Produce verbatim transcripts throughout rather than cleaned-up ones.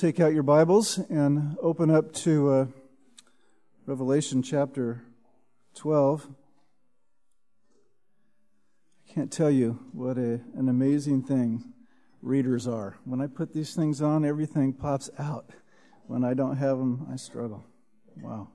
take out your Bibles and open up to uh, Revelation chapter twelve. I can't tell you what a, an amazing thing readers are. When I put these things on, everything pops out. When I don't have them, I struggle. Wow.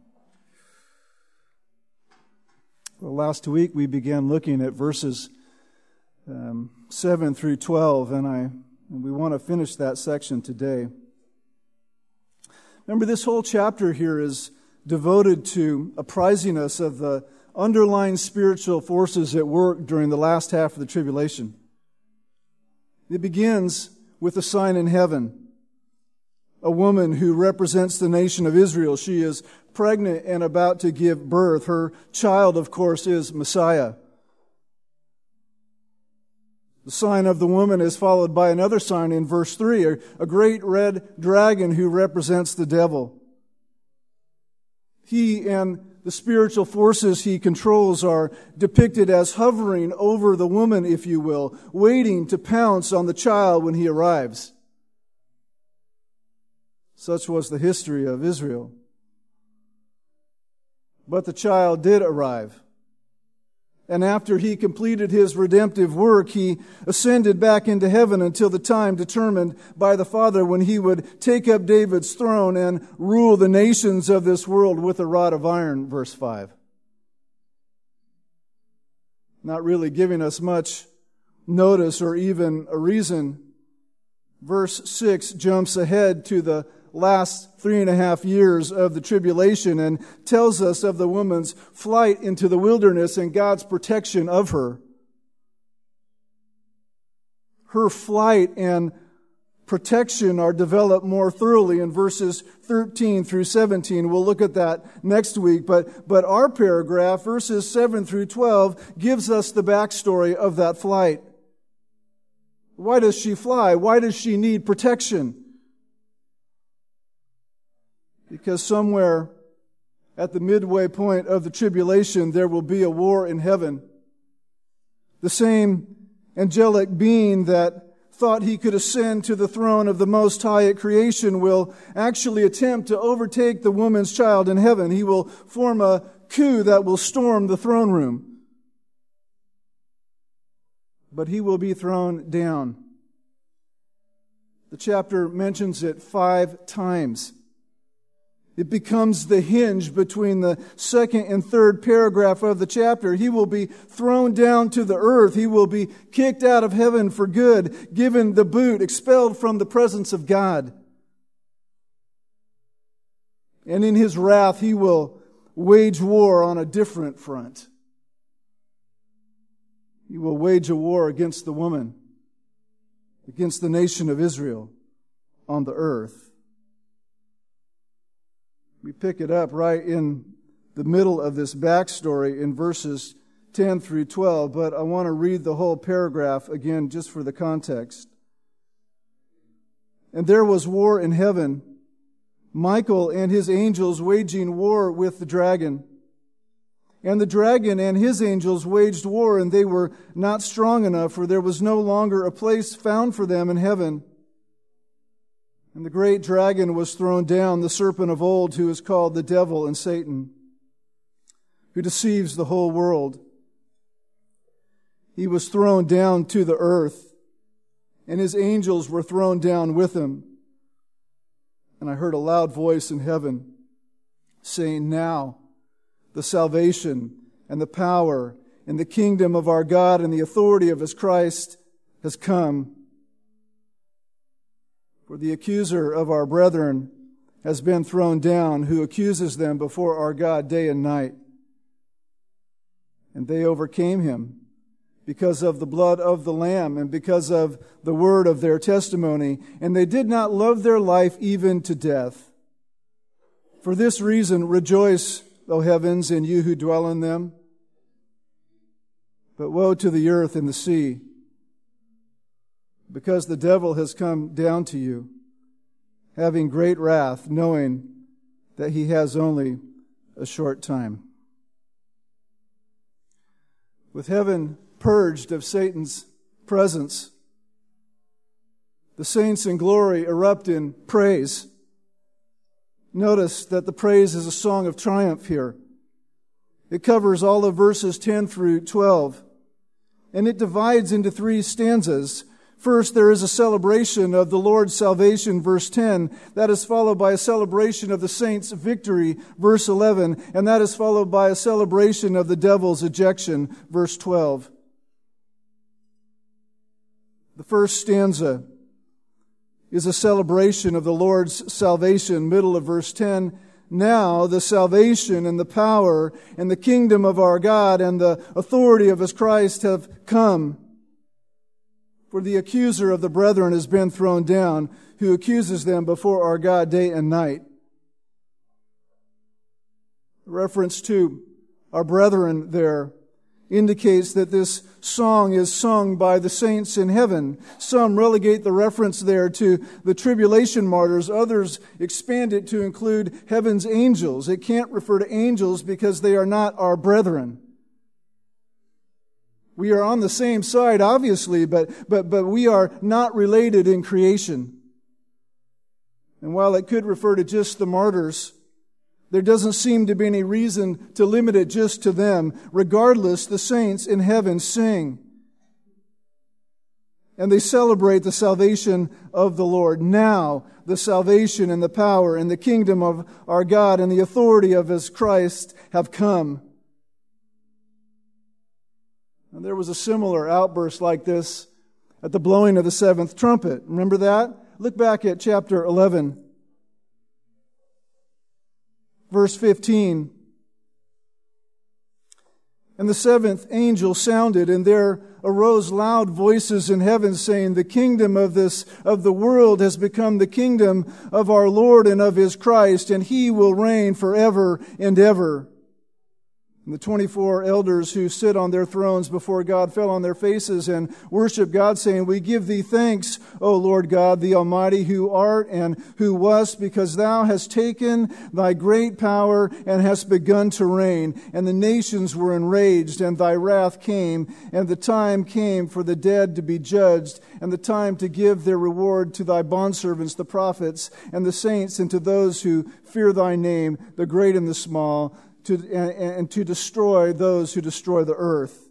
Well, last week we began looking at verses um, seven through twelve, and I and we want to finish that section today. Remember, this whole chapter here is devoted to apprising us of the underlying spiritual forces at work during the last half of the tribulation. It begins with a sign in heaven. A woman who represents the nation of Israel. She is pregnant and about to give birth. Her child, of course, is Messiah. The sign of the woman is followed by another sign in verse three, a great red dragon who represents the devil. He and the spiritual forces he controls are depicted as hovering over the woman, if you will, waiting to pounce on the child when he arrives. Such was the history of Israel. But the child did arrive. And after he completed his redemptive work, he ascended back into heaven until the time determined by the Father when he would take up David's throne and rule the nations of this world with a rod of iron, verse five. Not really giving us much notice or even a reason. Verse six jumps ahead to the last three and a half years of the tribulation and tells us of the woman's flight into the wilderness and God's protection of her. Her flight and protection are developed more thoroughly in verses thirteen through seventeen. We'll look at that next week, but, but our paragraph, verses seven through twelve, gives us the backstory of that flight. Why does she fly? Why does she need protection? Because somewhere at the midway point of the tribulation, there will be a war in heaven. The same angelic being that thought he could ascend to the throne of the Most High at creation will actually attempt to overtake the woman's child in heaven. He will form a coup that will storm the throne room. But he will be thrown down. The chapter mentions it five times. It becomes the hinge between the second and third paragraph of the chapter. He will be thrown down to the earth. He will be kicked out of heaven for good, given the boot, expelled from the presence of God. And in his wrath, he will wage war on a different front. He will wage a war against the woman, against the nation of Israel on the earth. We pick it up right in the middle of this backstory in verses ten through twelve, but I want to read the whole paragraph again just for the context. And there was war in heaven, Michael and his angels waging war with the dragon. And the dragon and his angels waged war, and they were not strong enough, for there was no longer a place found for them in heaven. And the great dragon was thrown down, the serpent of old, who is called the devil and Satan, who deceives the whole world. He was thrown down to the earth, and his angels were thrown down with him. And I heard a loud voice in heaven saying, "Now the salvation and the power and the kingdom of our God and the authority of his Christ has come. For the accuser of our brethren has been thrown down, who accuses them before our God day and night. And they overcame him because of the blood of the Lamb and because of the word of their testimony. And they did not love their life even to death. For this reason, rejoice, O heavens, and you who dwell in them. But woe to the earth and the sea, because the devil has come down to you, having great wrath, knowing that he has only a short time." With heaven purged of Satan's presence, The saints in glory erupt in praise. Notice that the praise is a song of triumph here. It covers all of verses ten through twelve. And it divides into three stanzas. First, there is a celebration of the Lord's salvation, verse ten. That is followed by a celebration of the saints' victory, verse eleven. And that is followed by a celebration of the devil's ejection, verse twelve. The first stanza is a celebration of the Lord's salvation, middle of verse ten. Now the salvation and the power and the kingdom of our God and the authority of His Christ have come. For the accuser of the brethren has been thrown down, who accuses them before our God day and night. Reference to our brethren there indicates that this song is sung by the saints in heaven. Some relegate the reference there to the tribulation martyrs. Others expand it to include heaven's angels. It can't refer to angels because they are not our brethren. We are on the same side, obviously, but, but, but we are not related in creation. And while it could refer to just the martyrs, there doesn't seem to be any reason to limit it just to them. Regardless, the saints in heaven sing. And they celebrate the salvation of the Lord. Now, the salvation and the power and the kingdom of our God and the authority of His Christ have come. And there was a similar outburst like this at the blowing of the seventh trumpet. Remember that? Look back at chapter eleven. Verse fifteen. And the seventh angel sounded, and there arose loud voices in heaven, saying, The kingdom of this of the world has become the kingdom of our Lord and of His Christ, and He will reign forever and ever. And the twenty-four elders who sit on their thrones before God fell on their faces and worshiped God, saying, We give Thee thanks, O Lord God, the Almighty, who art and who wast, because Thou hast taken Thy great power and hast begun to reign. And the nations were enraged, and Thy wrath came, and the time came for the dead to be judged, and the time to give their reward to Thy bondservants, the prophets, and the saints, and to those who fear Thy name, the great and the small, To, and, and to destroy those who destroy the earth.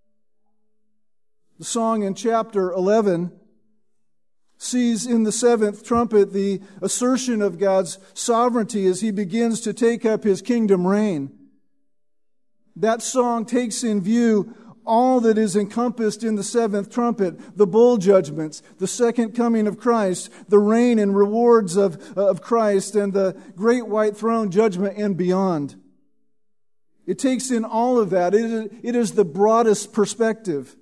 The song in chapter eleven sees in the seventh trumpet the assertion of God's sovereignty as He begins to take up His kingdom reign. That song takes in view all that is encompassed in the seventh trumpet, the bowl judgments, the second coming of Christ, the reign and rewards of, of Christ, and the great white throne judgment and beyond. It takes in all of that. It is, it is the broadest perspective.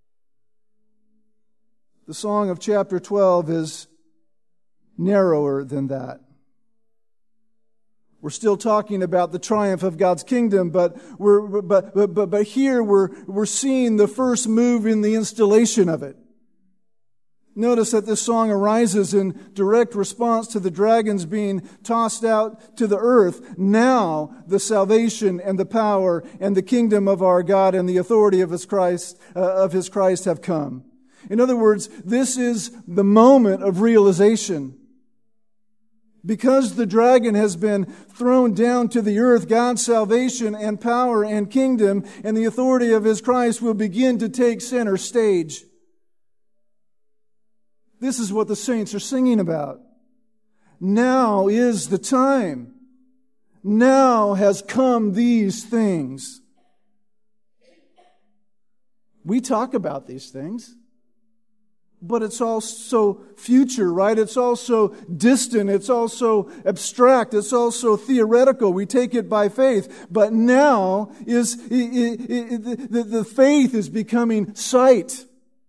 The song of chapter twelve is narrower than that. We're still talking about the triumph of God's kingdom, but we're but but but, but here we're we're seeing the first move in the installation of it. Notice that this song arises in direct response to the dragons being tossed out to the earth. Now the salvation and the power and the kingdom of our God and the authority of His Christ uh, of His Christ have come. In other words, this is the moment of realization. Because the dragon has been thrown down to the earth, God's salvation and power and kingdom and the authority of His Christ will begin to take center stage. This is what the saints are singing about. Now is the time. Now has come these things. We talk about these things, but it's all so future, right? It's also distant. It's also abstract. It's also theoretical. We take it by faith. But now is it, it, it, the, the faith is becoming sight.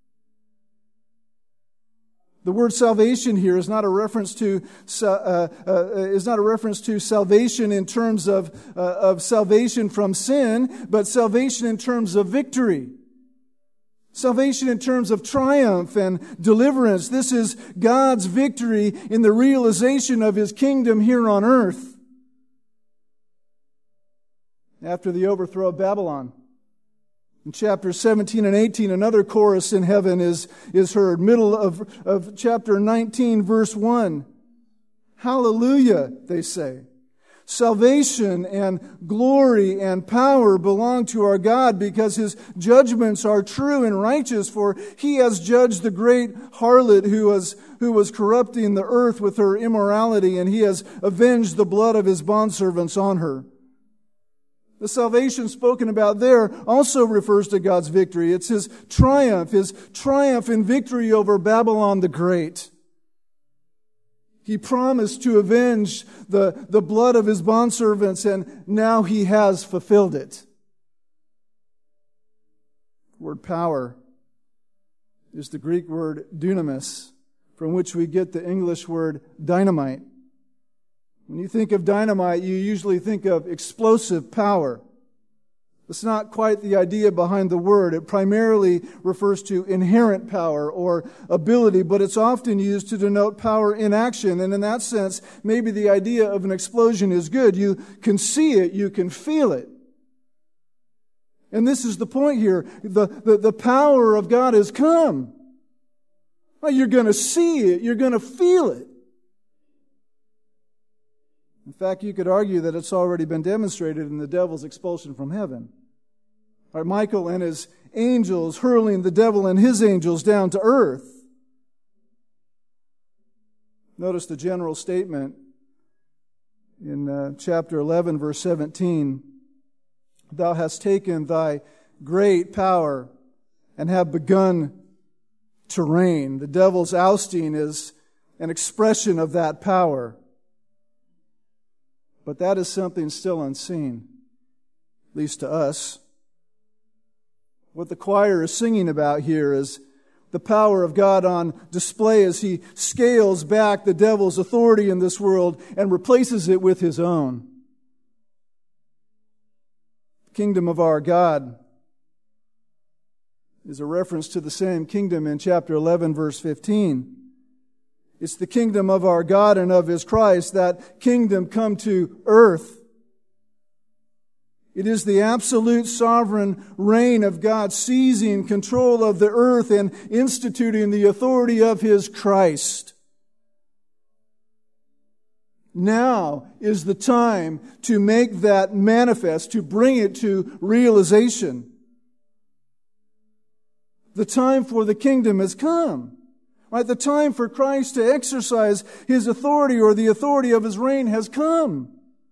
The word salvation here is not a reference to uh, uh, is not a reference to salvation in terms of uh, of salvation from sin, but salvation in terms of victory. Salvation in terms of triumph and deliverance. This is God's victory in the realization of His kingdom here on earth. After the overthrow of Babylon, In chapters seventeen and eighteen, another chorus in heaven is, is heard. Middle of, of chapter nineteen, verse one. Hallelujah, they say. Salvation and glory and power belong to our God because His judgments are true and righteous, for He has judged the great harlot who was, who was corrupting the earth with her immorality, and He has avenged the blood of His bondservants on her. The salvation spoken about there also refers to God's victory. It's His triumph, His triumph in victory over Babylon the Great. He promised to avenge the, the blood of His bondservants, and now He has fulfilled it. The word power is the Greek word dunamis, from which we get the English word dynamite. When you think of dynamite, you usually think of explosive power. That's not quite the idea behind the word. It primarily refers to inherent power or ability, but it's often used to denote power in action. And in that sense, maybe the idea of an explosion is good. You can see it, you can feel it. And this is the point here. The, the, the power of God has come. Well, you're going to see it, you're going to feel it. In fact, you could argue that it's already been demonstrated in the devil's expulsion from heaven. All right, Michael and his angels hurling the devil and his angels down to earth. Notice the general statement in uh, chapter eleven, verse seventeen. Thou hast taken thy great power and have begun to reign. The devil's ousting is an expression of that power. But that is something still unseen, at least to us. What the choir is singing about here is the power of God on display as He scales back the devil's authority in this world and replaces it with His own. The kingdom of our God is a reference to the same kingdom in chapter eleven, verse fifteen. It's the kingdom of our God and of His Christ, that kingdom come to earth. It is the absolute sovereign reign of God seizing control of the earth and instituting the authority of His Christ. Now is the time to make that manifest, to bring it to realization. The time for the kingdom has come. Right, the time for Christ to exercise His authority or the authority of His reign has come.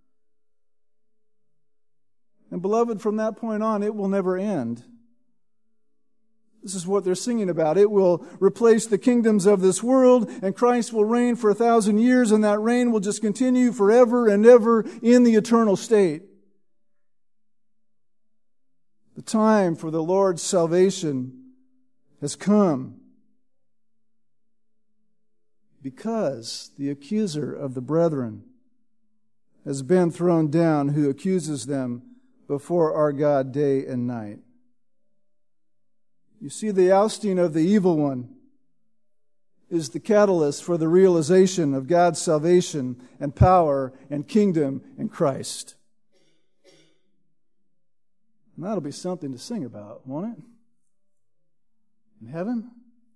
And beloved, from that point on, it will never end. This is what they're singing about. It will replace the kingdoms of this world, and Christ will reign for a thousand years, and that reign will just continue forever and ever in the eternal state. The time for the Lord's salvation has come. Because the accuser of the brethren has been thrown down, who accuses them before our God day and night. You see, the ousting of the evil one is the catalyst for the realization of God's salvation and power and kingdom in Christ. And that'll be something to sing about, won't it? In heaven?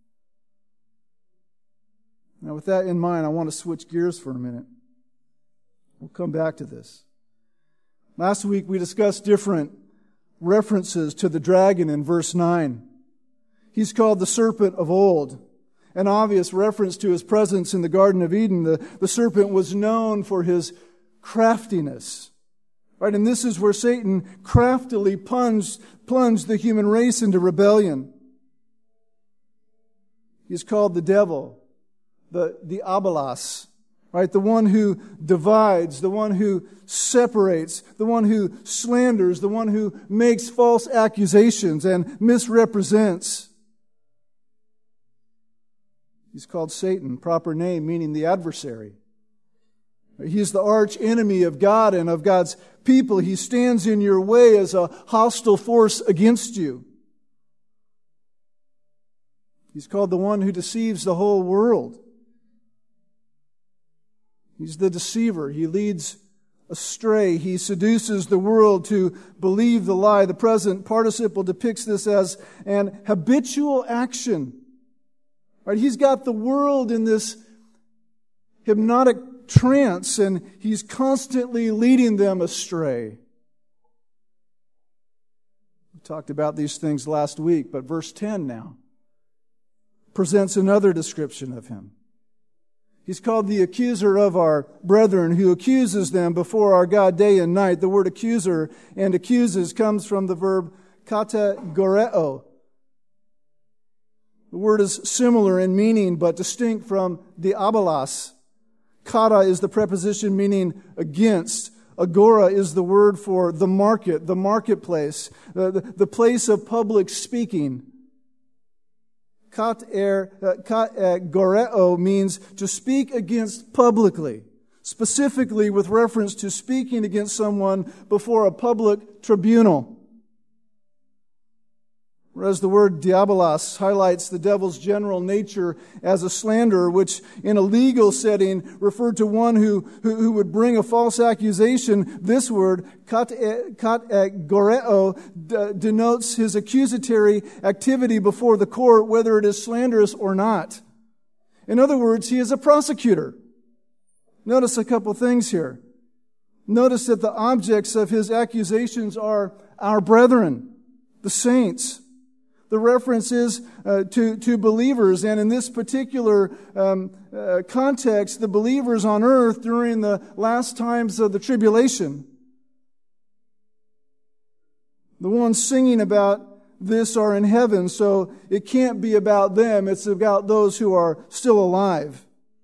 Now, with that in mind, I want to switch gears for a minute. We'll come back to this. Last week, we discussed different references to the dragon in verse nine. He's called the serpent of old. An obvious reference to his presence in the Garden of Eden. The, the serpent was known for his craftiness. Right? And this is where Satan craftily plunged, plunged the human race into rebellion. He's called the devil. The, the abalos, right? The one who divides, the one who separates, the one who slanders, the one who makes false accusations and misrepresents. He's called Satan, proper name meaning the adversary. He's the arch enemy of God and of God's people. He stands in your way as a hostile force against you. He's called the one who deceives the whole world. He's the deceiver. He leads astray. He seduces the world to believe the lie. The present participle depicts this as an habitual action. Right? He's got the world in this hypnotic trance, and he's constantly leading them astray. We talked about these things last week, but verse ten now presents another description of him. He's called the accuser of our brethren, who accuses them before our God day and night. The word accuser and accuses comes from the verb kategoreo. The word is similar in meaning, but distinct from diabolos. Kata is the preposition meaning against. Agora is the word for the market, the marketplace, the, the, the place of public speaking. Kategoreo means to speak against publicly, specifically with reference to speaking against someone before a public tribunal. Whereas the word diabolos highlights the devil's general nature as a slanderer, which in a legal setting referred to one who, who, who would bring a false accusation. This word, kategoreo, d- denotes his accusatory activity before the court, whether it is slanderous or not. In other words, he is a prosecutor. Notice a couple things here. Notice that the objects of his accusations are our brethren, the saints. The reference is uh, to, to believers, and in this particular um, uh, context, the believers on earth during the last times of the tribulation. The ones singing about this are in heaven, so it can't be about them. It's about those who are still alive.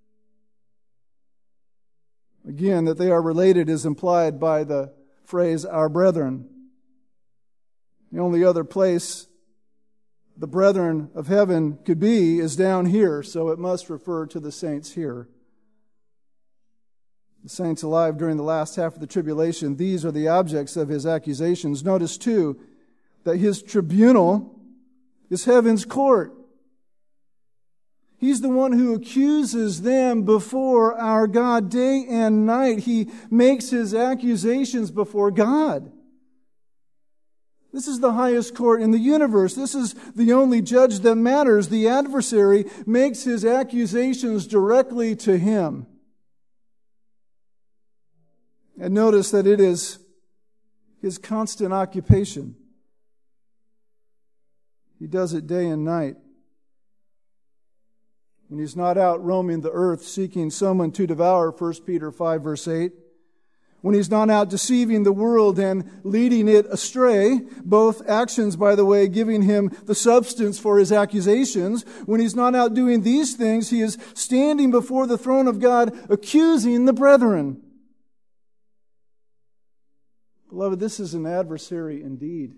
Again, that they are related is implied by the phrase, our brethren. The only other place the brethren of heaven could be is down here, so it must refer to the saints here. The saints alive during the last half of the tribulation, these are the objects of his accusations. Notice, too, that his tribunal is heaven's court. He's the one who accuses them before our God day and night. He makes his accusations before God. This is the highest court in the universe. This is the only judge that matters. The adversary makes his accusations directly to him. And notice that it is his constant occupation. He does it day and night. When he's not out roaming the earth seeking someone to devour, First Peter five verse eight. When he's not out deceiving the world and leading it astray, both actions, by the way, giving him the substance for his accusations. When he's not out doing these things, he is standing before the throne of God accusing the brethren. Beloved, this is an adversary indeed.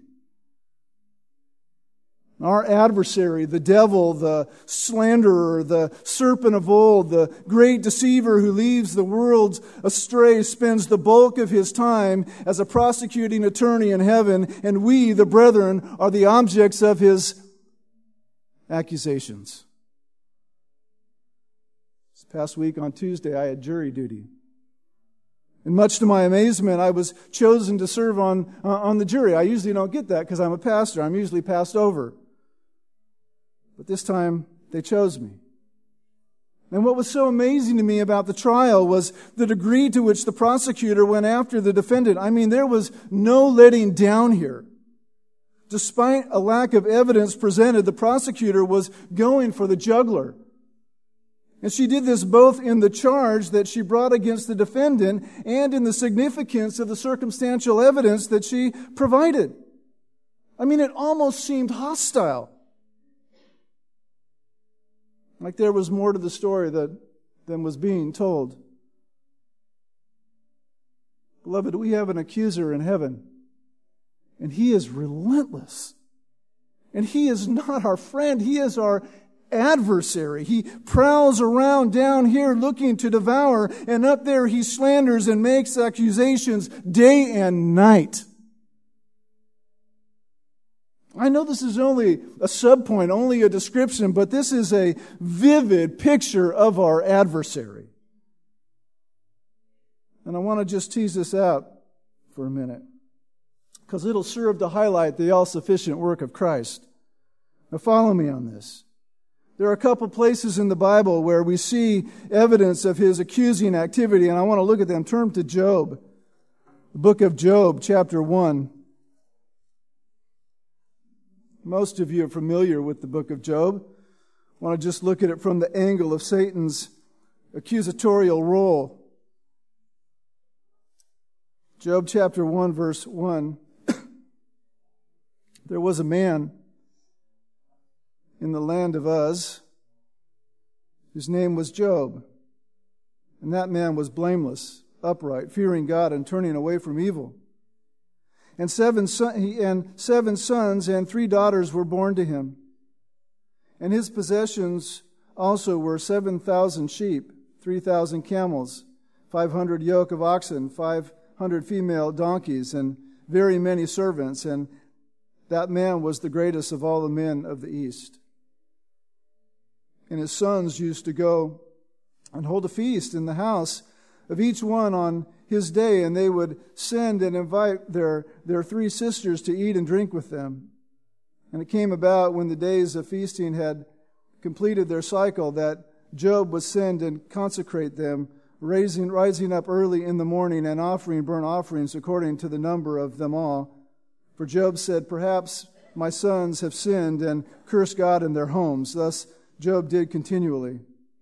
Our adversary, the devil, the slanderer, the serpent of old, the great deceiver who leads the world astray, spends the bulk of his time as a prosecuting attorney in heaven, and we, the brethren, are the objects of his accusations. This past week on Tuesday, I had jury duty. And much to my amazement, I was chosen to serve on, uh, on the jury. I usually don't get that because I'm a pastor. I'm usually passed over. But this time, they chose me. And what was so amazing to me about the trial was the degree to which the prosecutor went after the defendant. I mean, there was no letting down here. Despite a lack of evidence presented, the prosecutor was going for the jugular. And she did this both in the charge that she brought against the defendant and in the significance of the circumstantial evidence that she provided. I mean, it almost seemed hostile. Like there was more to the story that, than was being told. Beloved, we have an accuser in heaven, and he is relentless. And he is not our friend, he is our adversary. He prowls around down here looking to devour, and up there he slanders and makes accusations day and night. I know this is only a subpoint, only a description, but this is a vivid picture of our adversary. And And I want to just tease this out for a minute, because it'll serve to highlight the all-sufficient work of Christ. Now follow me on this. There are a couple places in the Bible where we see evidence of his accusing activity, and I want to look at them. Turn to Job, the book of Job, chapter one. Most of you are familiar with the book of Job. I want to just look at it from the angle of Satan's accusatorial role. Job chapter one, verse one. There was a man in the land of Uz whose name was Job. And that man was blameless, upright, fearing God and turning away from evil. And seven, son, he, and seven sons and three daughters were born to him. And his possessions also were seven thousand sheep, three thousand camels, five hundred yoke of oxen, five hundred female donkeys, and very many servants. And that man was the greatest of all the men of the East. And his sons used to go and hold a feast in the house of each one on his day, and they would send and invite their, their three sisters to eat and drink with them. And it came about when the days of feasting had completed their cycle that Job would send and consecrate them, raising, rising up early in the morning and offering burnt offerings according to the number of them all. For Job said, "Perhaps my sons have sinned and cursed God in their homes." Thus Job did continually.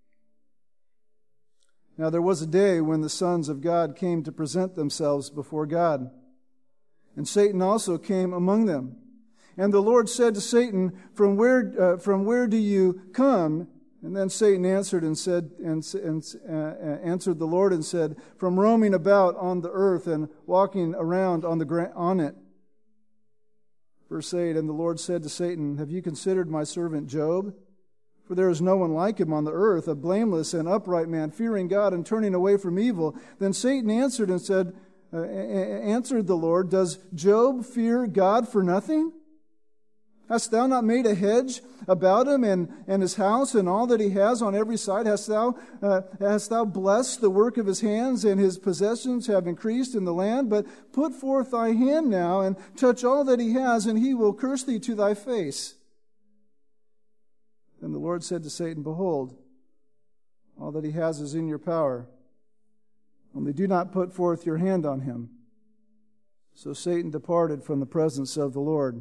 Now there was a day when the sons of God came to present themselves before God, and Satan also came among them. And the Lord said to Satan, "From where, uh, from where do you come?" And then Satan answered and said, and, and uh, answered the Lord and said, "From roaming about on the earth and walking around on the gra- on it." Verse eight, and the Lord said to Satan, "Have you considered my servant Job? For there is no one like him on the earth, a blameless and upright man, fearing God and turning away from evil." Then Satan answered and said, uh, answered the Lord, "Does Job fear God for nothing? Hast thou not made a hedge about him and, and his house and all that he has on every side? Hast thou, uh, hast thou blessed the work of his hands, and his possessions have increased in the land? But put forth thy hand now and touch all that he has, and he will curse thee to thy face." Then the Lord said to Satan, "Behold, all that he has is in your power. Only do not put forth your hand on him." So Satan departed from the presence of the Lord.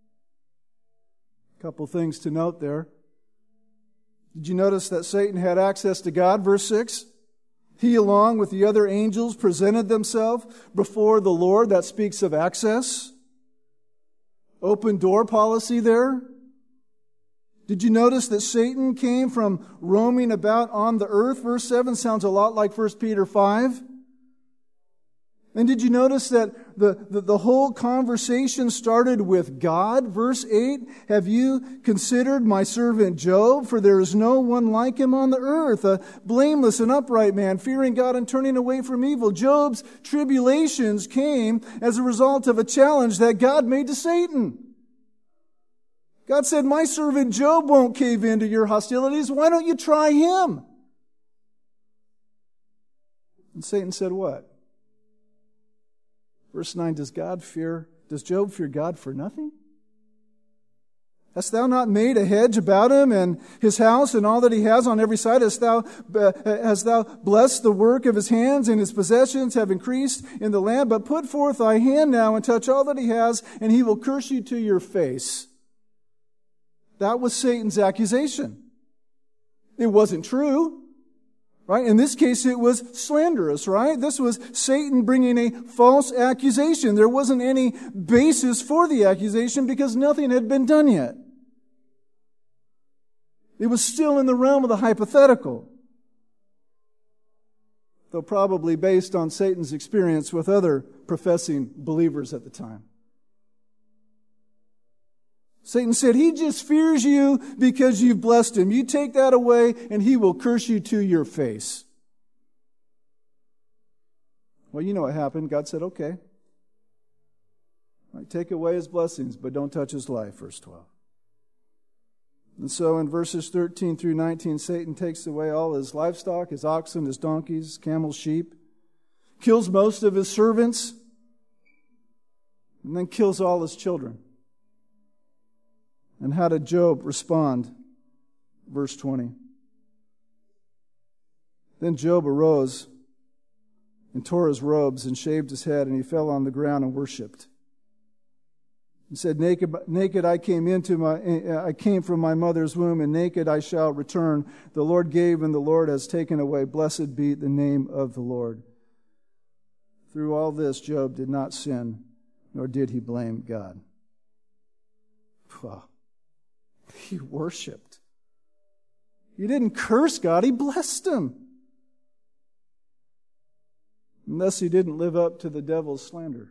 A couple things to note there. Did you notice that Satan had access to God? Verse six. He, along with the other angels, presented themselves before the Lord. That speaks of access. Open door policy there. Did you notice that Satan came from roaming about on the earth? Verse seven sounds a lot like First Peter five. And did you notice that the, the, the whole conversation started with God? Verse eight, "Have you considered my servant Job? For there is no one like him on the earth, a blameless and upright man, fearing God and turning away from evil." Job's tribulations came as a result of a challenge that God made to Satan. God said, "My servant Job won't cave into your hostilities. Why don't you try him?" And Satan said what? Verse nine, does God fear, does Job fear God for nothing? "Hast thou not made a hedge about him and his house and all that he has on every side? Hast thou, uh, hast thou blessed the work of his hands, and his possessions have increased in the land? But put forth thy hand now and touch all that he has, and he will curse you to your face." That was Satan's accusation. It wasn't true, right? In this case, it was slanderous, right? This was Satan bringing a false accusation. There wasn't any basis for the accusation because nothing had been done yet. It was still in the realm of the hypothetical, though probably based on Satan's experience with other professing believers at the time. Satan said, "He just fears you because you've blessed him. You take that away and he will curse you to your face." Well, you know what happened. God said, "Okay. All right, take away his blessings, but don't touch his life," verse twelve. And so in verses thirteen through nineteen, Satan takes away all his livestock, his oxen, his donkeys, camels, sheep. kills most of his servants, and then kills all his children. And how did Job respond? Verse twenty. Then Job arose and tore his robes and shaved his head, and he fell on the ground and worshipped. He said, naked, naked I came into my, I came from my mother's womb, and naked I shall return. The Lord gave, and the Lord has taken away. Blessed be the name of the Lord. Through all this, Job did not sin, nor did he blame God. Wow. He worshipped. He didn't curse God, he blessed him. Unless he didn't live up to the devil's slander.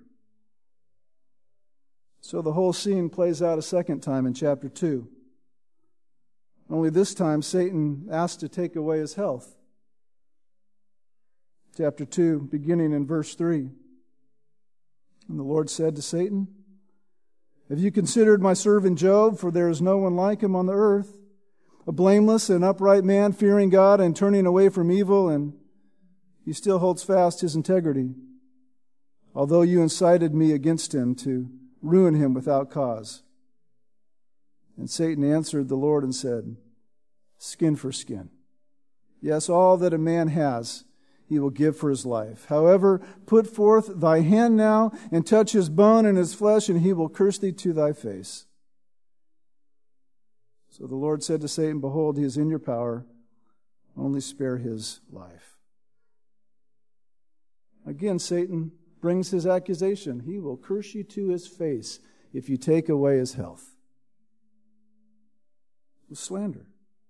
So the whole scene plays out a second time in chapter two. Only this time Satan asked to take away his health. Chapter two, beginning in verse three. And the Lord said to Satan, have you considered my servant Job? For there is no one like him on the earth, a blameless and upright man, fearing God and turning away from evil, and he still holds fast his integrity, although you incited me against him to ruin him without cause. And Satan answered the Lord and said, skin for skin. Yes, all that a man has, he will give for his life. However, put forth thy hand now and touch his bone and his flesh, and he will curse thee to thy face. So the Lord said to Satan, behold, he is in your power. Only spare his life. Again, Satan brings his accusation. He will curse you to his face if you take away his health. With slander.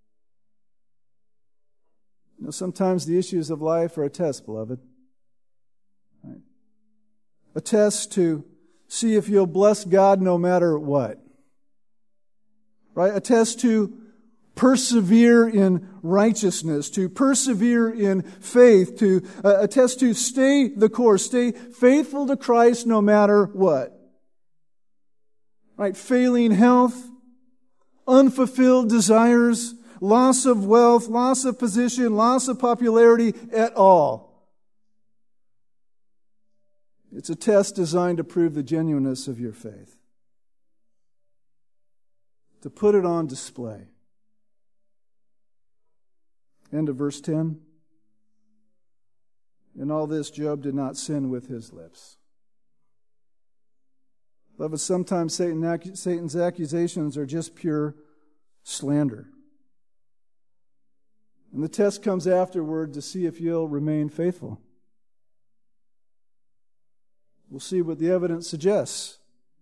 You know, sometimes the issues of life are a test, beloved. Right? A test to see if you'll bless God no matter what. Right? A test to persevere in righteousness, to persevere in faith, to uh, a test to stay the course, stay faithful to Christ no matter what. Right? Failing health, unfulfilled desires, loss of wealth, loss of position, loss of popularity at all. It's a test designed to prove the genuineness of your faith. To put it on display. End of verse ten. In all this, Job did not sin with his lips. Beloved, sometimes Satan, Satan's accusations are just pure slander. And the test comes afterward to see if you'll remain faithful. We'll see what the evidence suggests.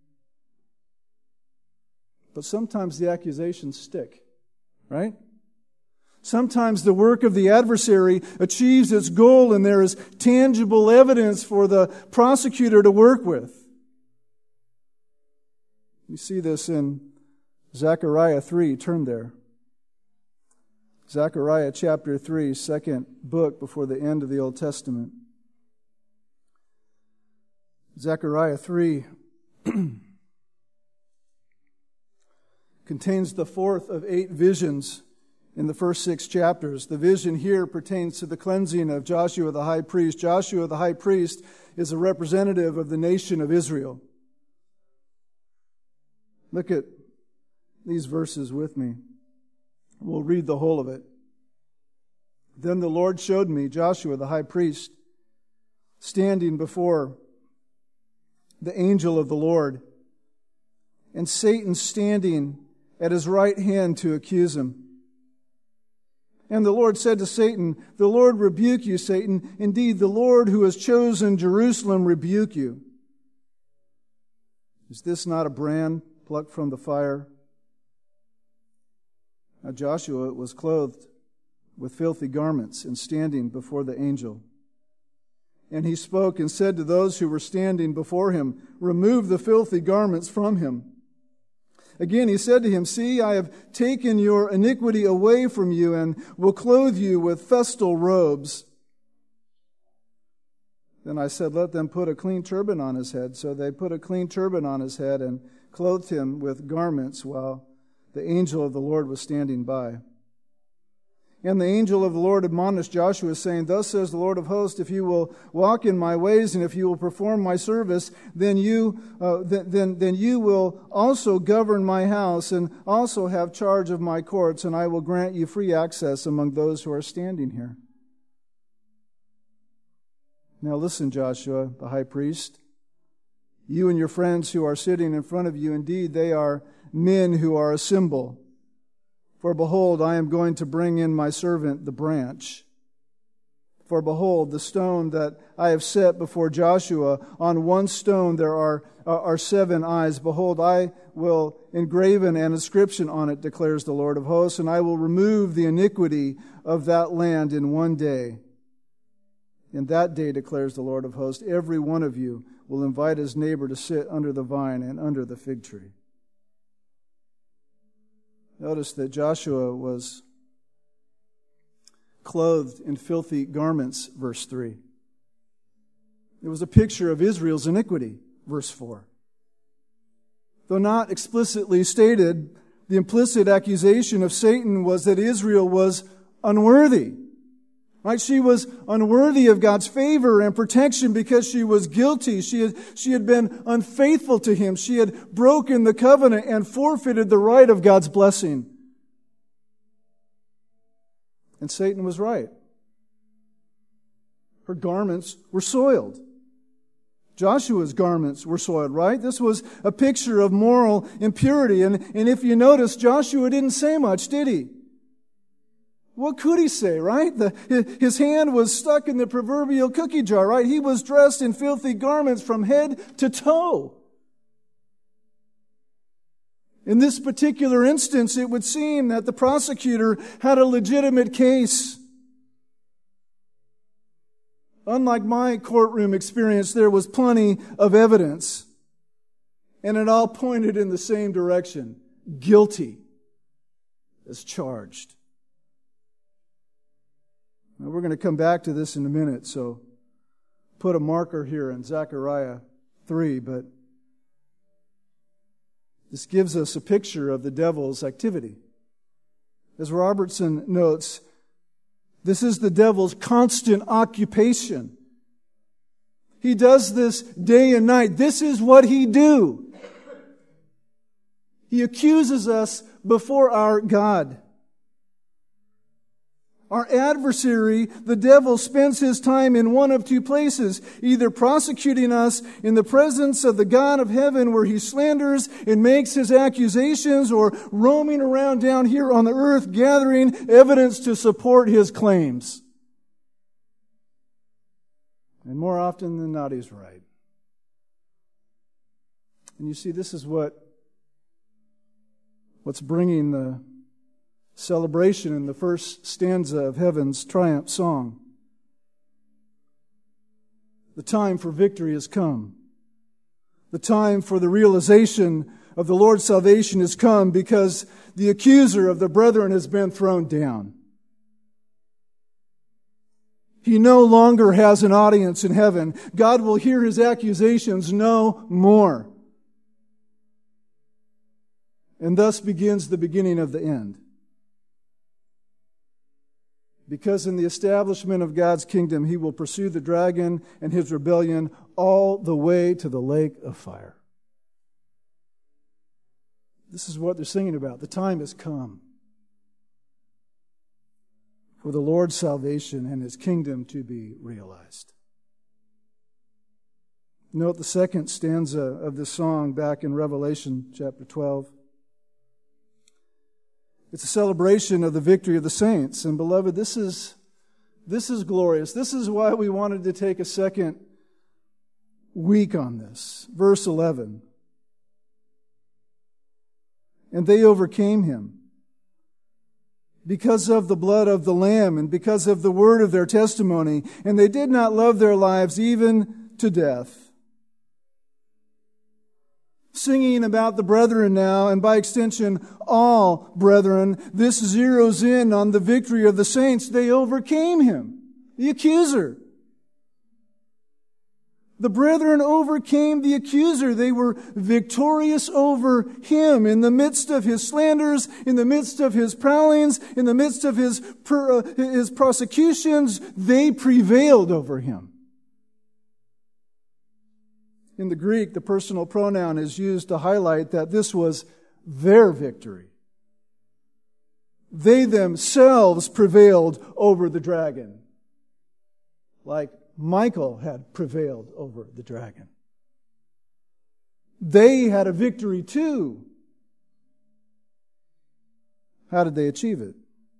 But sometimes the accusations stick, right? Sometimes the work of the adversary achieves its goal and there is tangible evidence for the prosecutor to work with. You see this in Zechariah three. Turn there. Zechariah chapter three, second book before the end of the Old Testament. Zechariah three contains the fourth of eight visions in the first six chapters. The vision here pertains to the cleansing of Joshua the high priest. Joshua the high priest is a representative of the nation of Israel. Look at these verses with me. We'll read the whole of it. Then the Lord showed me Joshua the high priest standing before the angel of the Lord, and Satan standing at his right hand to accuse him. And the Lord said to Satan, the Lord rebuke you, Satan. Indeed, the Lord who has chosen Jerusalem rebuke you. Is this not a brand plucked from the fire? Now Joshua was clothed with filthy garments and standing before the angel. And he spoke and said to those who were standing before him, remove the filthy garments from him. Again he said to him, see, I have taken your iniquity away from you and will clothe you with festal robes. Then I said, let them put a clean turban on his head. So they put a clean turban on his head and clothed him with garments while the angel of the Lord was standing by. And the angel of the Lord admonished Joshua, saying, Thus says the Lord of hosts, if you will walk in my ways, and if you will perform my service, then you uh, th- then then you will also govern my house, and also have charge of my courts, and I will grant you free access among those who are standing here. Now listen, Joshua, the high priest, you and your friends who are sitting in front of you, indeed, they are men who are a symbol. For behold, I am going to bring in my servant, the branch. For behold, the stone that I have set before Joshua, on one stone there are, are seven eyes. Behold, I will engraven an inscription on it, declares the Lord of hosts, and I will remove the iniquity of that land in one day. In that day, declares the Lord of hosts, every one of you will invite his neighbor to sit under the vine and under the fig tree. Notice that Joshua was clothed in filthy garments, verse three. It was a picture of Israel's iniquity, verse four. Though not explicitly stated, the implicit accusation of Satan was that Israel was unworthy. Right? She was unworthy of God's favor and protection because she was guilty. She had, she had been unfaithful to Him. She had broken the covenant and forfeited the right of God's blessing. And Satan was right. Her garments were soiled. Joshua's garments were soiled, right? This was a picture of moral impurity. And, and if you notice, Joshua didn't say much, did he? What could he say, right? The, his hand was stuck in the proverbial cookie jar, right? He was dressed in filthy garments from head to toe. In this particular instance, it would seem that the prosecutor had a legitimate case. Unlike my courtroom experience, there was plenty of evidence. And it all pointed in the same direction. Guilty as charged. Now, we're going to come back to this in a minute, so put a marker here in Zechariah three, but this gives us a picture of the devil's activity. As Robertson notes, this is the devil's constant occupation. He does this day and night. This is what he do. He accuses us before our God. Our adversary, the devil, spends his time in one of two places, either prosecuting us in the presence of the God of heaven where he slanders and makes his accusations, or roaming around down here on the earth gathering evidence to support his claims. And more often than not, he's right. And you see, this is what what's bringing the celebration in the first stanza of Heaven's triumph song. The time for victory has come. The time for the realization of the Lord's salvation has come, because the accuser of the brethren has been thrown down. He no longer has an audience in heaven. God will hear his accusations no more. And thus begins the beginning of the end. Because in the establishment of God's kingdom, he will pursue the dragon and his rebellion all the way to the lake of fire. This is what they're singing about. The time has come for the Lord's salvation and his kingdom to be realized. Note the second stanza of this song back in Revelation chapter twelve. It's a celebration of the victory of the saints. And beloved, this is, this is glorious. This is why we wanted to take a second week on this. Verse eleven. And they overcame him because of the blood of the Lamb and because of the word of their testimony. And they did not love their lives even to death. Singing about the brethren now, and by extension, all brethren, this zeroes in on the victory of the saints. They overcame him, the accuser. The brethren overcame the accuser. They were victorious over him in the midst of his slanders, in the midst of his prowlings, in the midst of his, per, uh, his prosecutions. They prevailed over him. In the Greek, the personal pronoun is used to highlight that this was their victory. They themselves prevailed over the dragon, like Michael had prevailed over the dragon. They had a victory too. How did they achieve it?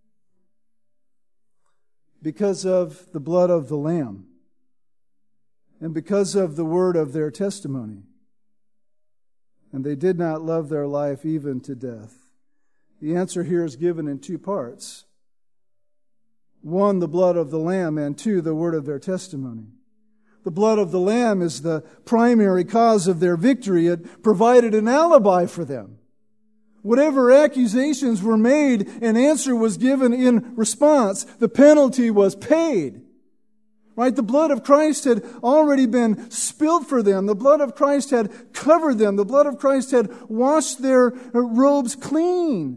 Because of the blood of the Lamb and because of the word of their testimony. And they did not love their life even to death. The answer here is given in two parts. One, the blood of the Lamb, and two, the word of their testimony. The blood of the Lamb is the primary cause of their victory. It provided an alibi for them. Whatever accusations were made, an answer was given in response. The penalty was paid. Right? The blood of Christ had already been spilled for them. The blood of Christ had covered them. The blood of Christ had washed their robes clean.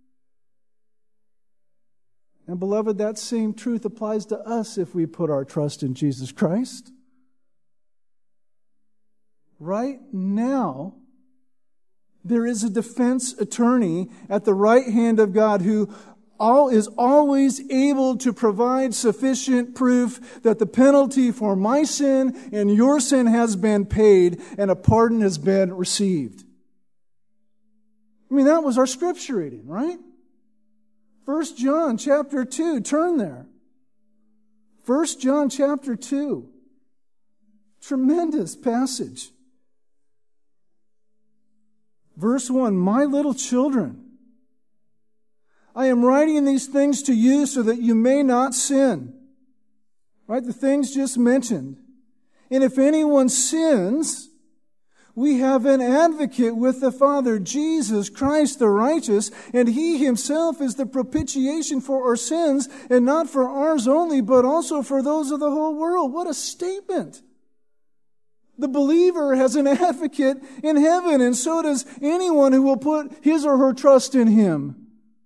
And beloved, that same truth applies to us if we put our trust in Jesus Christ. Right now, there is a defense attorney at the right hand of God who all is always able to provide sufficient proof that the penalty for my sin and your sin has been paid and a pardon has been received. I mean, that was our scripture reading, right? First John chapter two, turn there. First John chapter two. Tremendous passage. Verse one, my little children, I am writing these things to you so that you may not sin. Right? The things just mentioned. And if anyone sins, we have an advocate with the Father, Jesus Christ the righteous, and He Himself is the propitiation for our sins, and not for ours only, but also for those of the whole world. What a statement! The believer has an advocate in heaven, and so does anyone who will put his or her trust in Him.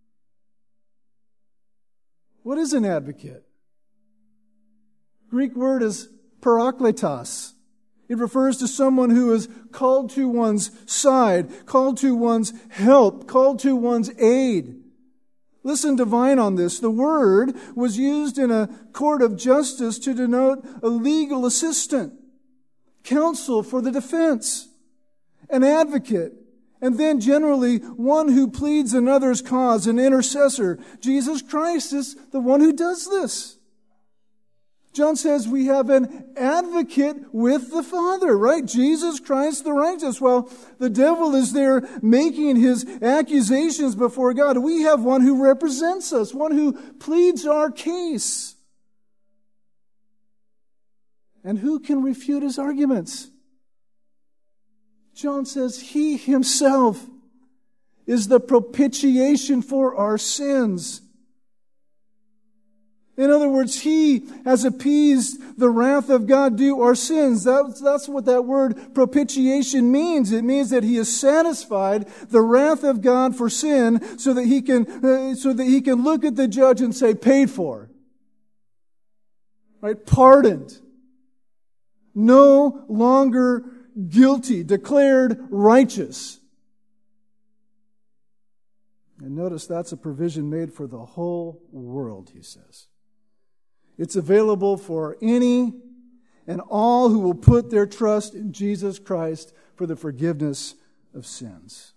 What is an advocate? Greek word is parakletos. It refers to someone who is called to one's side, called to one's help, called to one's aid. Listen to Vine on this. The word was used in a court of justice to denote a legal assistant, counsel for the defense, an advocate, and then generally one who pleads another's cause, an intercessor. Jesus Christ is the one who does this. John says we have an advocate with the Father, right? Jesus Christ the righteous. While the devil is there making his accusations before God, we have one who represents us, one who pleads our case. And who can refute his arguments? John says He Himself is the propitiation for our sins. In other words, He has appeased the wrath of God due our sins. That's, that's what that word propitiation means. It means that He has satisfied the wrath of God for sin so that He can, uh, so that He can look at the judge and say, paid for. Right? Pardoned. No longer guilty. Declared righteous. And notice that's a provision made for the whole world, he says. It's available for any and all who will put their trust in Jesus Christ for the forgiveness of sins.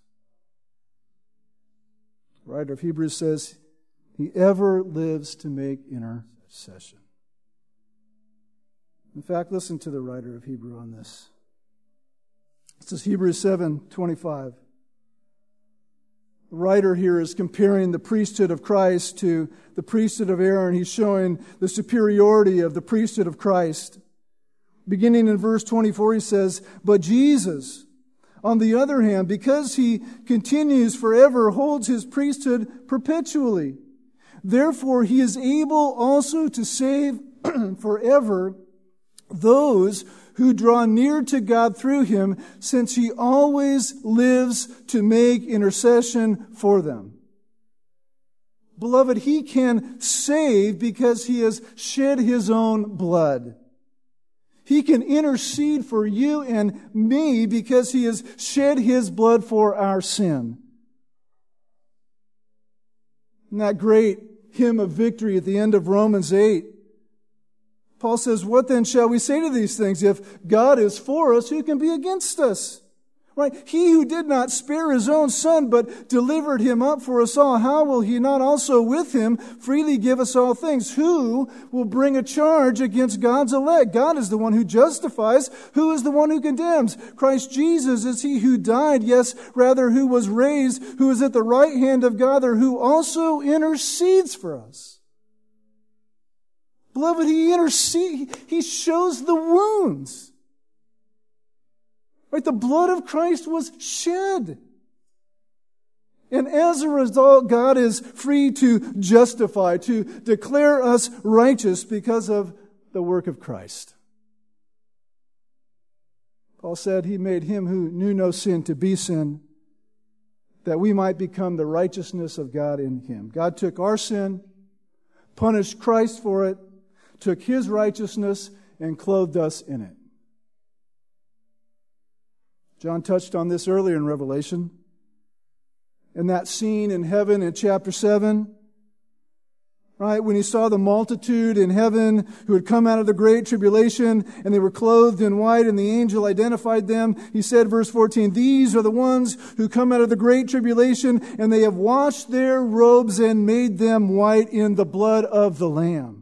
The writer of Hebrews says, He ever lives to make intercession. In fact, listen to the writer of Hebrews on this. It says Hebrews seven twenty-five. The writer here is comparing the priesthood of Christ to the priesthood of Aaron. He's showing the superiority of the priesthood of Christ. Beginning in verse twenty-four, he says, But Jesus, on the other hand, because He continues forever, holds His priesthood perpetually. Therefore, He is able also to save forever those who draw near to God through him, since he always lives to make intercession for them. Beloved, he can save because he has shed his own blood. He can intercede for you and me because he has shed his blood for our sin. And that great hymn of victory at the end of Romans eight, Paul says, what then shall we say to these things? If God is for us, who can be against us? Right? He who did not spare his own son, but delivered him up for us all, how will he not also with him freely give us all things? Who will bring a charge against God's elect? God is the one who justifies. Who is the one who condemns? Christ Jesus is he who died, yes, rather who was raised, who is at the right hand of God, or who also intercedes for us. Beloved, he intercedes. He shows the wounds. Right? The blood of Christ was shed. And as a result, God is free to justify, to declare us righteous because of the work of Christ. Paul said he made him who knew no sin to be sin, that we might become the righteousness of God in him. God took our sin, punished Christ for it, took his righteousness, and clothed us in it. John touched on this earlier in Revelation. In that scene in heaven in chapter seven, right, when he saw the multitude in heaven who had come out of the great tribulation and they were clothed in white and the angel identified them, he said, verse fourteen, these are the ones who come out of the great tribulation and they have washed their robes and made them white in the blood of the Lamb.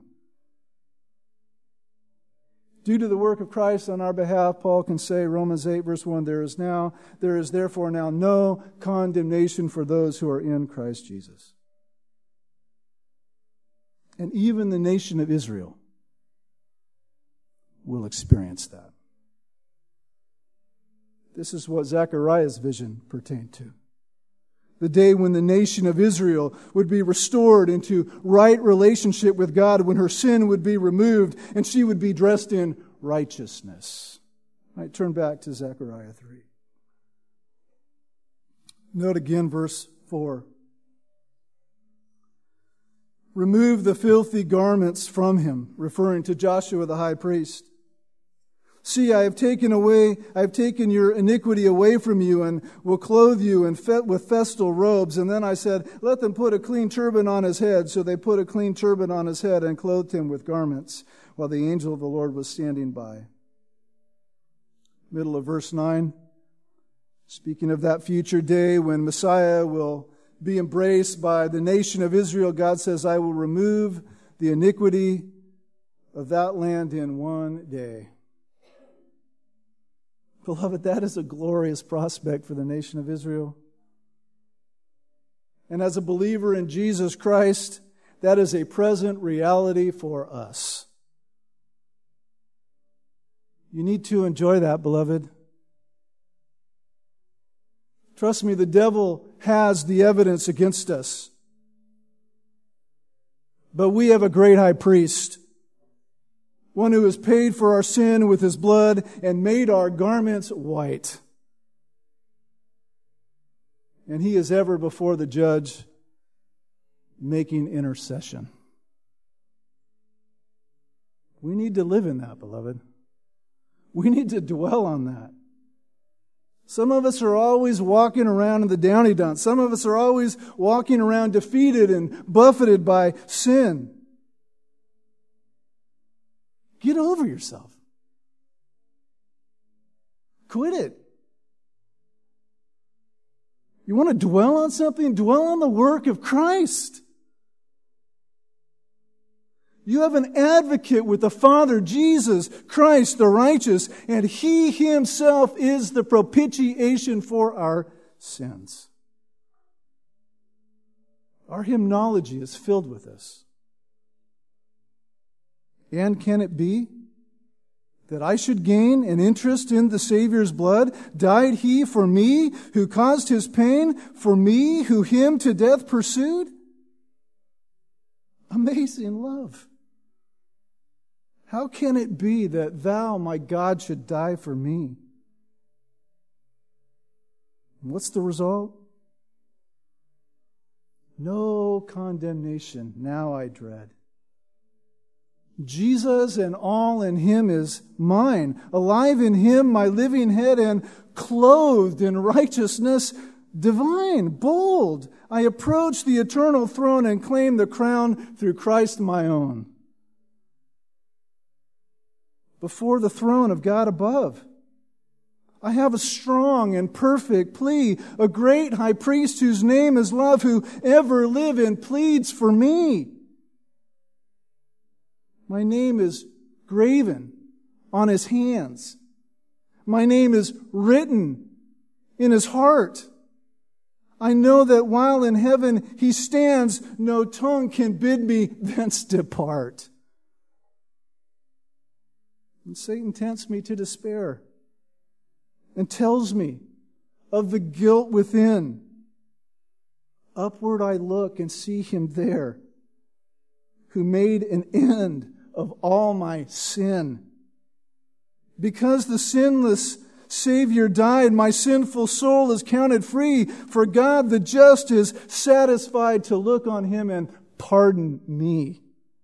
Due to the work of Christ on our behalf, Paul can say, Romans eight, verse one, there is now, there is therefore now no condemnation for those who are in Christ Jesus. And even the nation of Israel will experience that. This is what Zechariah's vision pertained to. The day when the nation of Israel would be restored into right relationship with God, when her sin would be removed and she would be dressed in righteousness. Right, turn back to Zechariah three. Note again verse four. Remove the filthy garments from him, referring to Joshua the high priest. See, I have taken away, I have taken your iniquity away from you and will clothe you in fe- with festal robes. And then I said, let them put a clean turban on his head. So they put a clean turban on his head and clothed him with garments while the angel of the Lord was standing by. Middle of verse nine. Speaking of that future day when Messiah will be embraced by the nation of Israel, God says, I will remove the iniquity of that land in one day. Beloved, that is a glorious prospect for the nation of Israel. And as a believer in Jesus Christ, that is a present reality for us. You need to enjoy that, beloved. Trust me, the devil has the evidence against us. But we have a great high priest, one who has paid for our sin with his blood and made our garments white. And he is ever before the judge making intercession. We need to live in that, beloved. We need to dwell on that. Some of us are always walking around in the downy dumps. Some of us are always walking around defeated and buffeted by sin. Get over yourself. Quit it. You want to dwell on something? Dwell on the work of Christ. You have an advocate with the Father, Jesus Christ the righteous, and He Himself is the propitiation for our sins. Our hymnology is filled with this. And can it be that I should gain an interest in the Savior's blood? Died He for me, who caused His pain, for me, who Him to death pursued? Amazing love. How can it be that thou, my God, should die for me? And what's the result? No condemnation now I dread. Jesus and all in Him is mine. Alive in Him, my living head, and clothed in righteousness divine. Bold, I approach the eternal throne and claim the crown through Christ my own. Before the throne of God above, I have a strong and perfect plea, a great high priest whose name is love, who ever live and pleads for me. My name is graven on His hands. My name is written in His heart. I know that while in heaven He stands, no tongue can bid me thence depart. And Satan tempts me to despair and tells me of the guilt within. Upward I look and see Him there, who made an end of all my sin. Because the sinless Savior died, my sinful soul is counted free, for God the just is satisfied to look on Him and pardon me.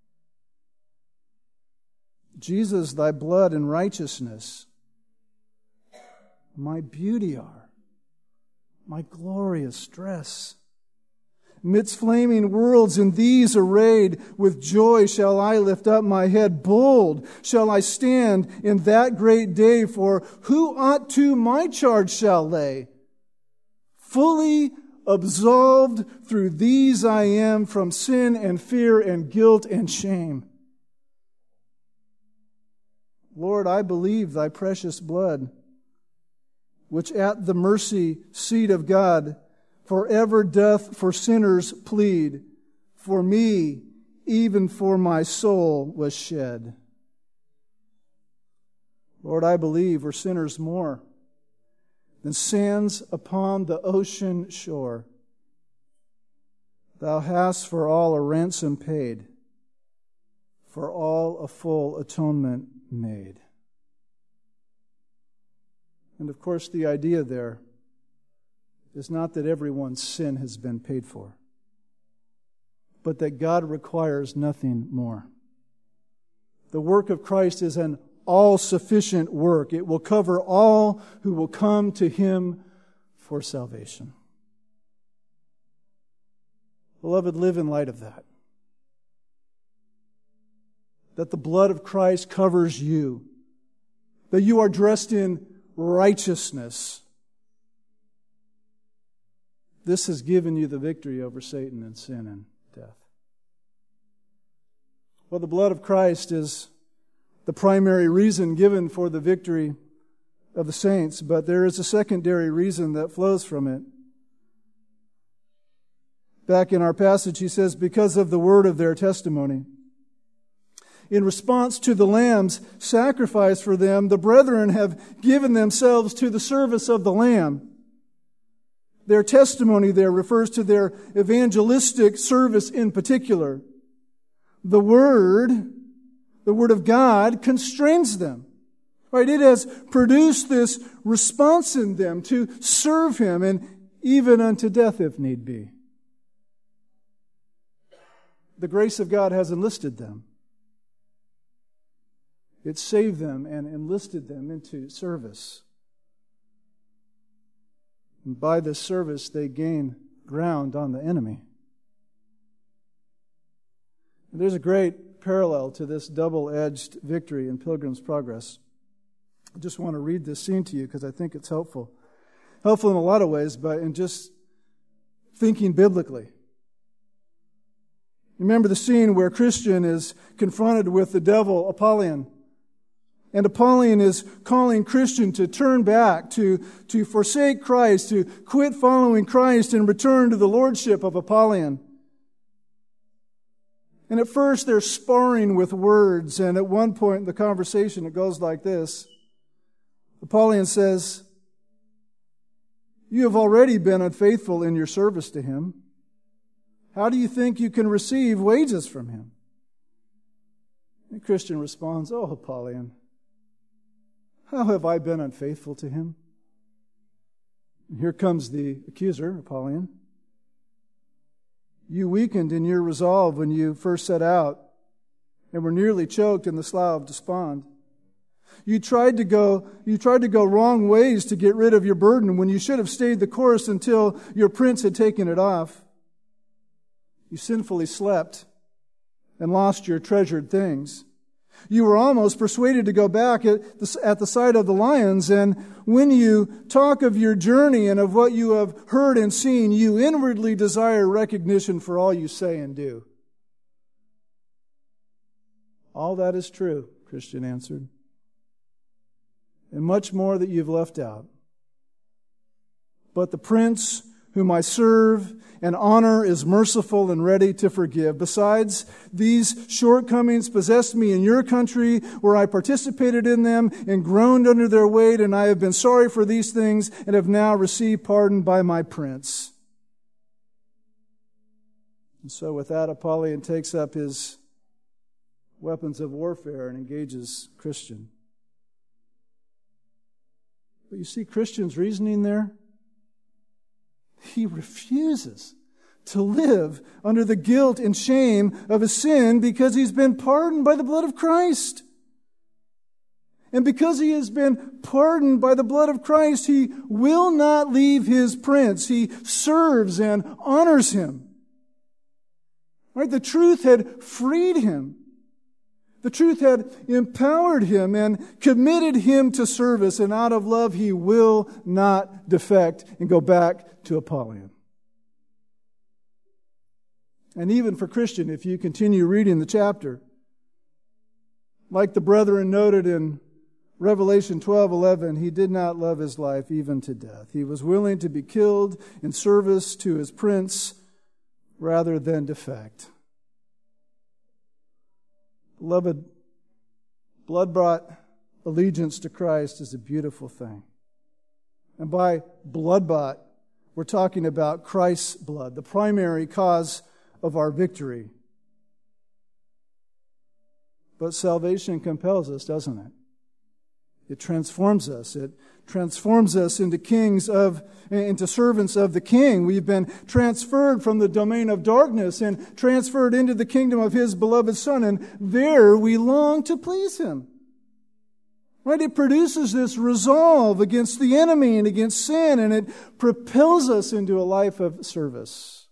Jesus, thy blood and righteousness, my beauty are, my glorious dress. Midst flaming worlds in these arrayed, with joy shall I lift up my head. Bold shall I stand in that great day, for who ought to my charge shall lay? Fully absolved through these I am from sin and fear and guilt and shame. Lord, I believe thy precious blood, which at the mercy seat of God forever doth for sinners plead, for me, even for my soul, was shed. Lord, I believe we're sinners more than sands upon the ocean shore. Thou hast for all a ransom paid, for all a full atonement made. And of course, the idea there is not that everyone's sin has been paid for, but that God requires nothing more. The work of Christ is an all-sufficient work. It will cover all who will come to Him for salvation. Beloved, live in light of that. That the blood of Christ covers you. That you are dressed in righteousness. This has given you the victory over Satan and sin and death. Well, the blood of Christ is the primary reason given for the victory of the saints, but there is a secondary reason that flows from it. Back in our passage, he says, because of the word of their testimony. In response to the Lamb's sacrifice for them, the brethren have given themselves to the service of the Lamb. Their testimony there refers to their evangelistic service in particular. The Word, the Word of God, constrains them. Right? It has produced this response in them to serve Him, and even unto death if need be. The grace of God has enlisted them. It saved them and enlisted them into service. And by this service, they gain ground on the enemy. And there's a great parallel to this double-edged victory in Pilgrim's Progress. I just want to read this scene to you because I think it's helpful. Helpful in a lot of ways, but in just thinking biblically. Remember the scene where Christian is confronted with the devil, Apollyon. And Apollyon is calling Christian to turn back, to, to forsake Christ, to quit following Christ and return to the lordship of Apollyon. And at first they're sparring with words, and at one point in the conversation it goes like this. Apollyon says, "You have already been unfaithful in your service to Him. How do you think you can receive wages from Him?" The Christian responds, "Oh, Apollyon, how have I been unfaithful to him?" And here comes the accuser, Apollyon. "You weakened in your resolve when you first set out and were nearly choked in the slough of despond. You tried to go, you tried to go wrong ways to get rid of your burden when you should have stayed the course until your prince had taken it off. You sinfully slept and lost your treasured things. You were almost persuaded to go back at the, at the sight of the lions, and when you talk of your journey and of what you have heard and seen, you inwardly desire recognition for all you say and do." "All that is true," Christian answered, "and much more that you've left out. But the Prince whom I serve and honor is merciful and ready to forgive. Besides, these shortcomings possessed me in your country, where I participated in them and groaned under their weight, and I have been sorry for these things and have now received pardon by my Prince." And so with that, Apollyon takes up his weapons of warfare and engages Christian. But you see Christian's reasoning there? He refuses to live under the guilt and shame of his sin because he's been pardoned by the blood of Christ. And because he has been pardoned by the blood of Christ, he will not leave his prince. He serves and honors him. Right? The truth had freed him. The truth had empowered him and committed him to service, and out of love he will not defect and go back to Apollyon. And even for Christian, if you continue reading the chapter, like the brethren noted in Revelation twelve eleven, he did not love his life even to death. He was willing to be killed in service to his prince rather than defect. Beloved, blood-bought allegiance to Christ is a beautiful thing. And by blood-bought, we're talking about Christ's blood, the primary cause of our victory. But salvation compels us, doesn't it? It transforms us. It transforms us into kings of, into servants of the King. We've been transferred from the domain of darkness and transferred into the kingdom of His beloved Son, and there we long to please Him. Right? It produces this resolve against the enemy and against sin, and it propels us into a life of service.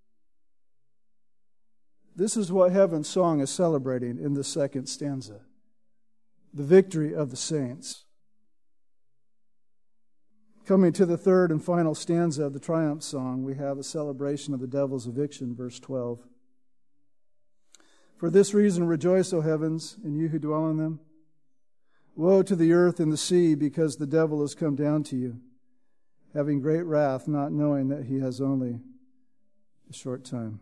This is what Heaven's song is celebrating in the second stanza. The victory of the saints. Coming to the third and final stanza of the triumph song, we have a celebration of the devil's eviction, verse twelve. "For this reason rejoice, O heavens, and you who dwell in them. Woe to the earth and the sea, because the devil has come down to you, having great wrath, not knowing that he has only a short time."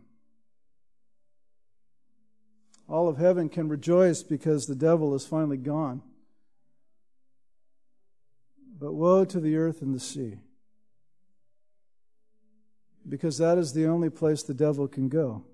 All of heaven can rejoice because the devil is finally gone. But woe to the earth and the sea, because that is the only place the devil can go.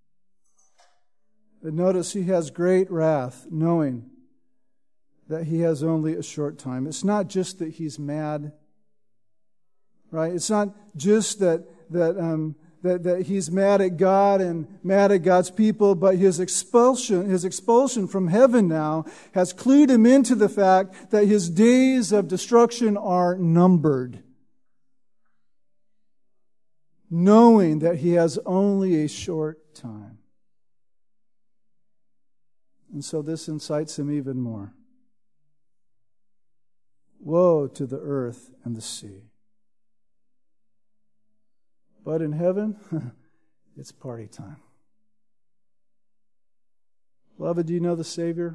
But notice he has great wrath, knowing that he has only a short time. It's not just that he's mad, right? It's not just that that um, that that he's mad at God and mad at God's people, but his expulsion, his expulsion from heaven now has clued him into the fact that his days of destruction are numbered, knowing that he has only a short time. And so this incites him even more. Woe to the earth and the sea. But in heaven, it's party time. Beloved, do you know the Savior?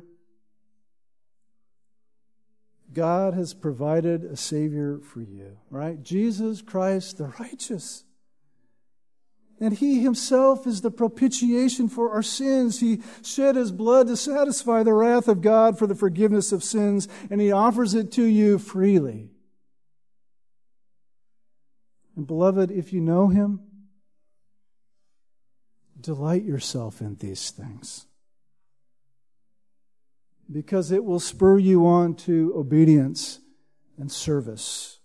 God has provided a Savior for you, right? Jesus Christ the righteous. And He Himself is the propitiation for our sins. He shed His blood to satisfy the wrath of God for the forgiveness of sins, and He offers it to you freely. And beloved, if you know Him, delight yourself in these things. because it will spur you on to obedience and service.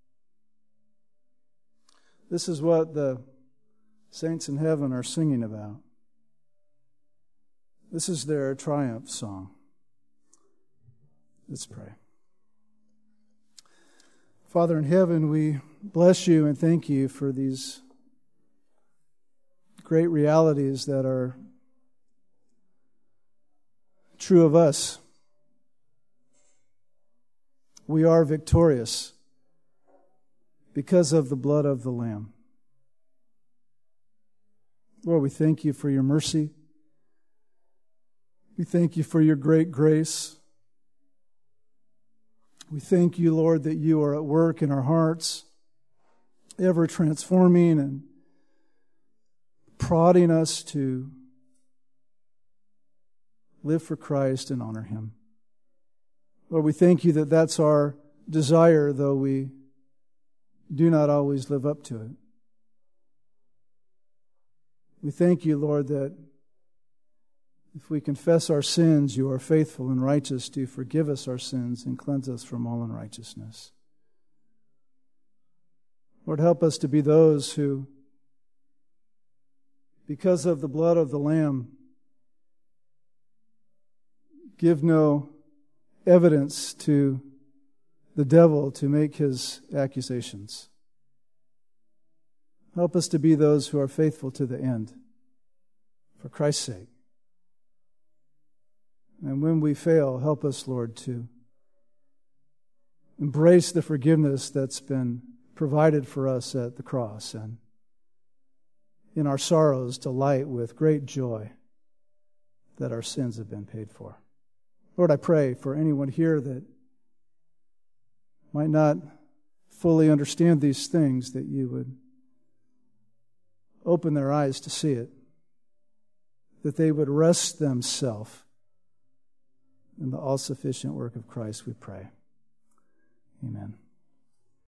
This is what the saints in heaven are singing about. This is their triumph song. Let's pray. Father in heaven, we bless you and thank you for these great realities that are true of us. We are victorious because of the blood of the Lamb. Lord, we thank you for your mercy. We thank you for your great grace. We thank you, Lord, that you are at work in our hearts, ever transforming and prodding us to live for Christ and honor Him. Lord, we thank you that that's our desire, though we do not always live up to it. We thank you, Lord, that if we confess our sins, you are faithful and righteous to forgive us our sins and cleanse us from all unrighteousness. Lord, help us to be those who, because of the blood of the Lamb, give no evidence to the devil to make his accusations. Help us to be those who are faithful to the end, for Christ's sake. And when we fail, help us, Lord, to embrace the forgiveness that's been provided for us at the cross, and in our sorrows delight with great joy that our sins have been paid for. Lord, I pray for anyone here that might not fully understand these things, that you would open their eyes to see it, that they would rest themselves in the all-sufficient work of Christ, we pray. Amen.